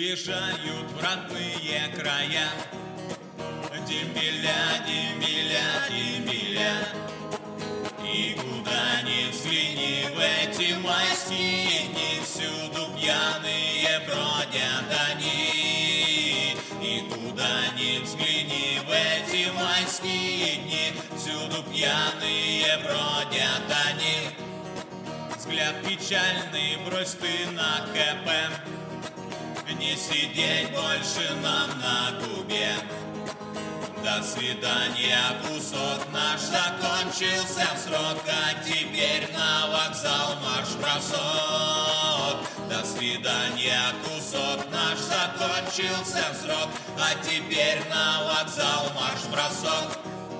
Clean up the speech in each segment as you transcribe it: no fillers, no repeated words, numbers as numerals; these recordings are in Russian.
Уезжают в родные края. Дембеля, дембеля, дембеля. И куда ни взгляни в эти майские дни, всюду пьяные бродят они. И куда ни взгляни в эти майские дни, всюду пьяные бродят они. Взгляд печальный брось ты на КП, не сидеть больше нам на губе. До свидания, кусок наш, закончился срок, а теперь на вокзал марш-бросок. До свидания, кусок наш, закончился срок, а теперь на вокзал марш-бросок.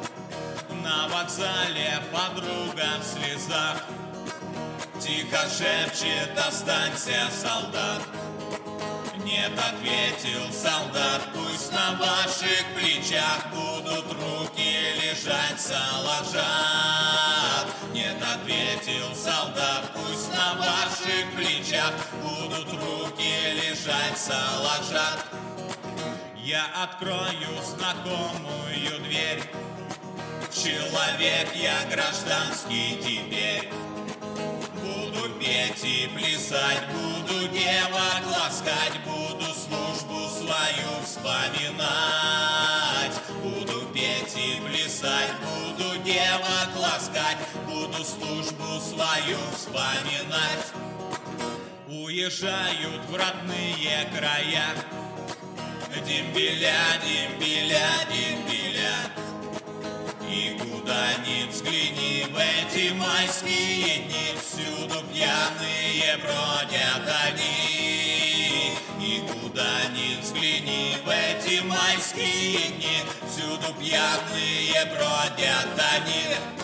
На вокзале подруга в слезах тихо шепчет: останься, солдат. Нет, ответил солдат, пусть на ваших плечах будут руки лежать, заложат. Нет, ответил солдат, пусть на ваших плечах будут руки лежать, заложат. Я открою знакомую дверь, человек я гражданский теперь. Буду петь и плясать, буду девок ласкать, буду службу свою вспоминать. Буду петь и плясать, буду девок ласкать, буду службу свою вспоминать. Уезжают в родные края. Дембеля, дембеля, дембеля. И куда ни взгляни в эти майские дни, всюду пьяные бродят они. И куда ни взгляни в эти майские дни, всюду пьяные бродят они.